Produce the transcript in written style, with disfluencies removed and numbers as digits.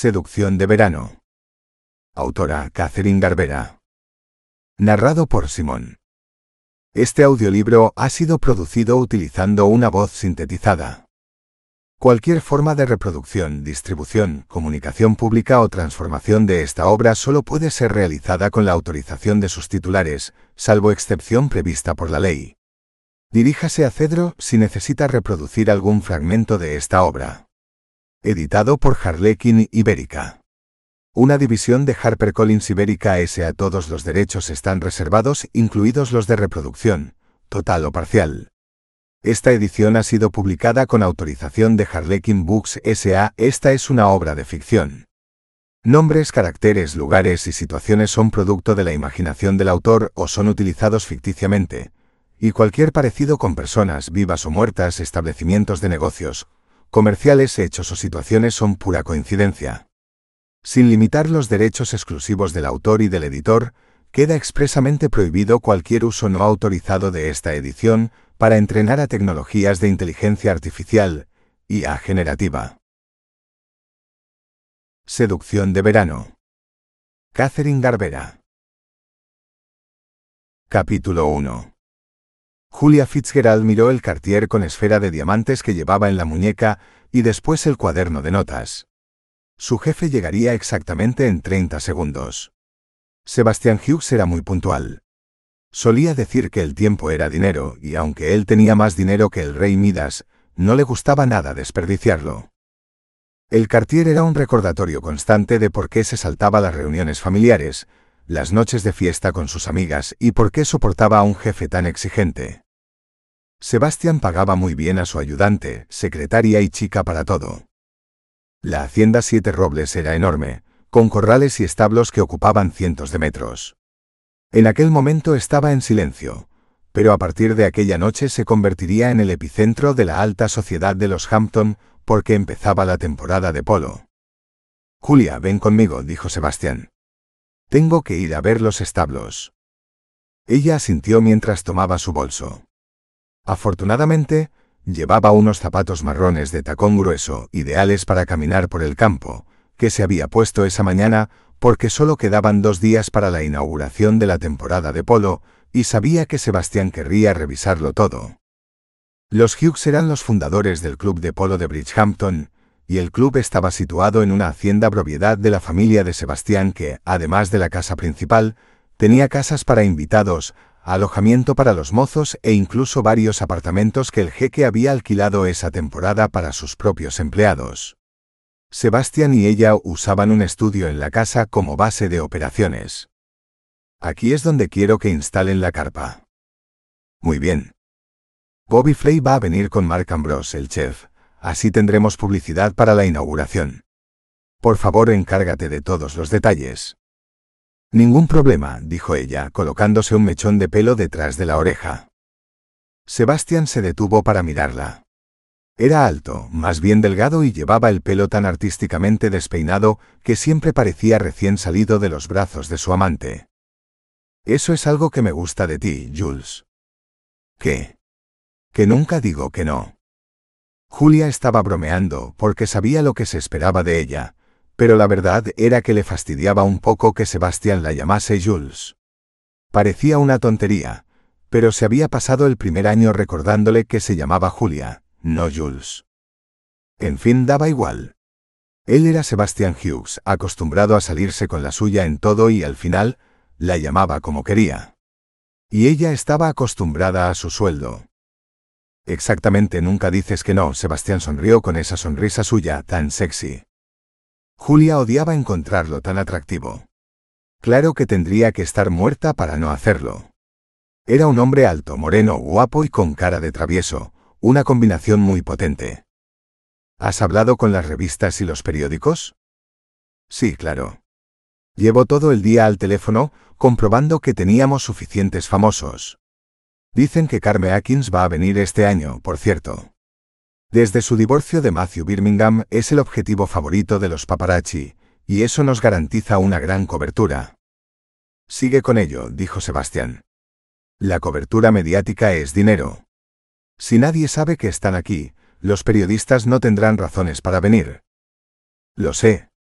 Seducción de verano. Autora Catherine Garbera. Narrado por Simón. Este audiolibro ha sido producido utilizando una voz sintetizada. Cualquier forma de reproducción, distribución, comunicación pública o transformación de esta obra solo puede ser realizada con la autorización de sus titulares, salvo excepción prevista por la ley. Diríjase a Cedro si necesita reproducir algún fragmento de esta obra. Editado por Harlequin Ibérica. Una división de HarperCollins Ibérica S.A. Todos los derechos están reservados, incluidos los de reproducción, total o parcial. Esta edición ha sido publicada con autorización de Harlequin Books S.A. Esta es una obra de ficción. Nombres, caracteres, lugares y situaciones son producto de la imaginación del autor o son utilizados ficticiamente, y cualquier parecido con personas vivas o muertas, establecimientos de negocios, comerciales, hechos o situaciones son pura coincidencia. Sin limitar los derechos exclusivos del autor y del editor, queda expresamente prohibido cualquier uso no autorizado de esta edición para entrenar a tecnologías de inteligencia artificial, IA generativa. Seducción de verano. Catherine Garbera. Capítulo 1. Julia Fitzgerald miró el Cartier con esfera de diamantes que llevaba en la muñeca y después el cuaderno de notas. Su jefe llegaría exactamente en 30 segundos. Sebastian Hughes era muy puntual. Solía decir que el tiempo era dinero y aunque él tenía más dinero que el rey Midas, no le gustaba nada desperdiciarlo. El Cartier era un recordatorio constante de por qué se saltaba las reuniones familiares, las noches de fiesta con sus amigas y por qué soportaba a un jefe tan exigente. Sebastian pagaba muy bien a su ayudante, secretaria y chica para todo. La hacienda Siete Robles era enorme, con corrales y establos que ocupaban cientos de metros. En aquel momento estaba en silencio, pero a partir de aquella noche se convertiría en el epicentro de la alta sociedad de los Hampton porque empezaba la temporada de polo. «Julia, ven conmigo», dijo Sebastian. «Tengo que ir a ver los establos». Ella asintió mientras tomaba su bolso. Afortunadamente, llevaba unos zapatos marrones de tacón grueso, ideales para caminar por el campo, que se había puesto esa mañana porque solo quedaban 2 días para la inauguración de la temporada de polo, y sabía que Sebastián querría revisarlo todo. Los Hughes eran los fundadores del club de polo de Bridgehampton, y el club estaba situado en una hacienda propiedad de la familia de Sebastián que, además de la casa principal, tenía casas para invitados, alojamiento para los mozos e incluso varios apartamentos que el jeque había alquilado esa temporada para sus propios empleados. Sebastián y ella usaban un estudio en la casa como base de operaciones. «Aquí es donde quiero que instalen la carpa». «Muy bien. Bobby Flay va a venir con Mark Ambrose, el chef, así tendremos publicidad para la inauguración. Por favor, encárgate de todos los detalles». «Ningún problema», dijo ella, colocándose un mechón de pelo detrás de la oreja. Sebastián se detuvo para mirarla. Era alto, más bien delgado y llevaba el pelo tan artísticamente despeinado que siempre parecía recién salido de los brazos de su amante. «Eso es algo que me gusta de ti, Jules». «¿Qué?» «Que nunca digo que no». Julia estaba bromeando porque sabía lo que se esperaba de ella, pero la verdad era que le fastidiaba un poco que Sebastián la llamase Jules. Parecía una tontería, pero se había pasado el primer año recordándole que se llamaba Julia, no Jules. En fin, daba igual. Él era Sebastian Hughes, acostumbrado a salirse con la suya en todo y al final, la llamaba como quería. Y ella estaba acostumbrada a su sueldo. «Exactamente, nunca dices que no», Sebastián sonrió con esa sonrisa suya tan sexy. Julia odiaba encontrarlo tan atractivo. Claro que tendría que estar muerta para no hacerlo. Era un hombre alto, moreno, guapo y con cara de travieso, una combinación muy potente. «¿Has hablado con las revistas y los periódicos?» «Sí, claro. Llevo todo el día al teléfono, comprobando que teníamos suficientes famosos. Dicen que Carme Atkins va a venir este año, por cierto. Desde su divorcio de Matthew Birmingham es el objetivo favorito de los paparazzi, y eso nos garantiza una gran cobertura». «Sigue con ello», dijo Sebastián. «La cobertura mediática es dinero. Si nadie sabe que están aquí, los periodistas no tendrán razones para venir». «Lo sé.